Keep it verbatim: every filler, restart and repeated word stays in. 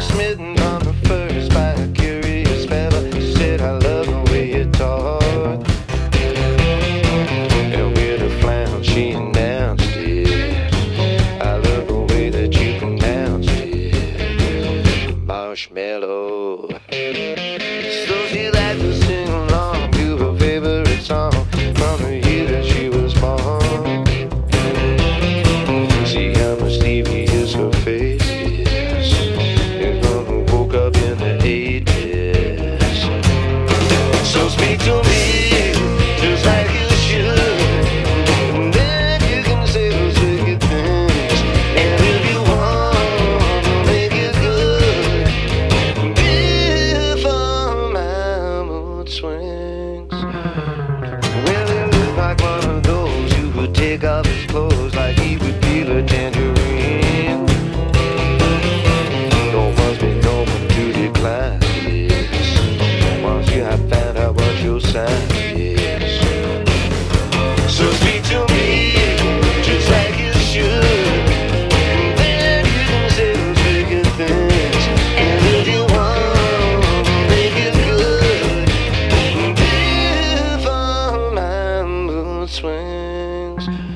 smitten on the first by a curious fella. She said, I love the way you talk. And with a frown she announced it. I love the way that you pronounced it. Marshmallow. So she liked to sing along to her favorite song from the year that she was born. See how mischievous her face is. You're gonna woke up in the eighties. So speak to me just like you should, and then you can say those wicked things. And if you want to make it good, before my mood swings. Well, it looked like one of those who would take off his clothes like he would peel a tangerine. There must be no one to decline this once you have found out what your sign is. So speak to me just like you should, and then you can say those wicked things. And if you want to make it good, before my mood swings.